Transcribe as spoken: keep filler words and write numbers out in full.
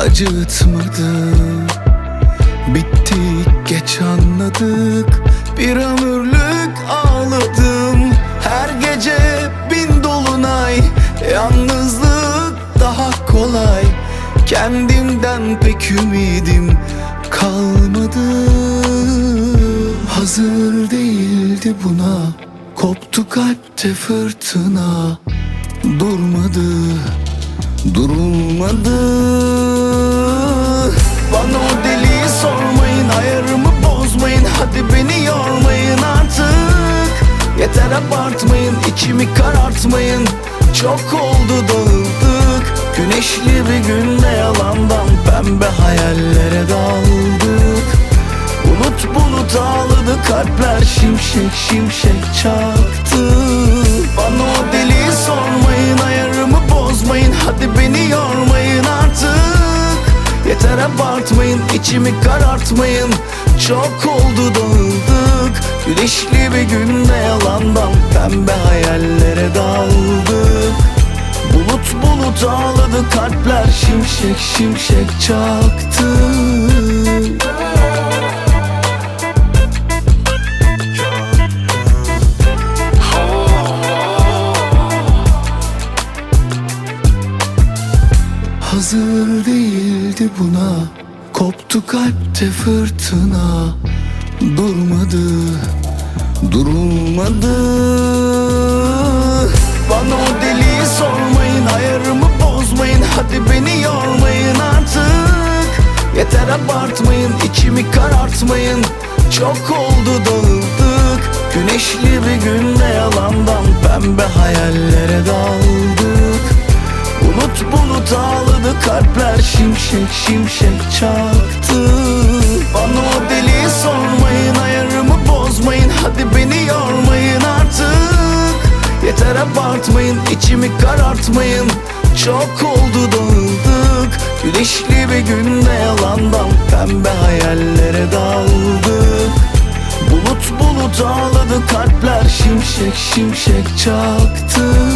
acıtmadı. Bittik geç anladık, bir ömürlük ağladım. Her gece bin dolunay, yalnızlık daha kolay. Kendimden pek ümidim kalmadı. Hazır değildi buna, koptu kalpte fırtına. Durmadı, durulmadı. Bana o deliği sormayın, ayarımı bozmayın. Hadi beni yormayın artık. Yeter abartmayın, içimi karartmayın. Çok oldu dağıldık. Güneşli bir günde yalandan pembe hayallere daldık. Bulut bulut ağladı, kalpler şimşek şimşek çaktı. Bana o deliği sormayın, ayarımı bozmayın. Hadi beni yormayın artık. Yeter abartmayın, içimi karartmayın. Çok oldu dağıldık. Güneşli bir günde yalandan pembe hayallere daldık. Bulut bulut ağladı, kalpler şimşek şimşek çaktı. Hazır değildi buna, koptu kalpte fırtına. Durmadı, durulmadı. Bana o deliği sormayın, ayarımı bozmayın. Hadi beni yormayın artık. Yeter abartmayın, içimi karartmayın. Çok oldu dağıldık. Güneşli bir günde yalandan pembe hayallere daldık. Bulut bulut ağladı, kalpler şimşek şimşek çaktı. Bana o deliği sormayın, ayarımı bozmayın. Hadi beni yormayın artık. Yeter abartmayın, içimi karartmayın. Çok oldu dağıldık. Güneşli bir günde yalandan pembe hayallere daldık. Bulut bulut ağladı, kalpler şimşek şimşek çaktı.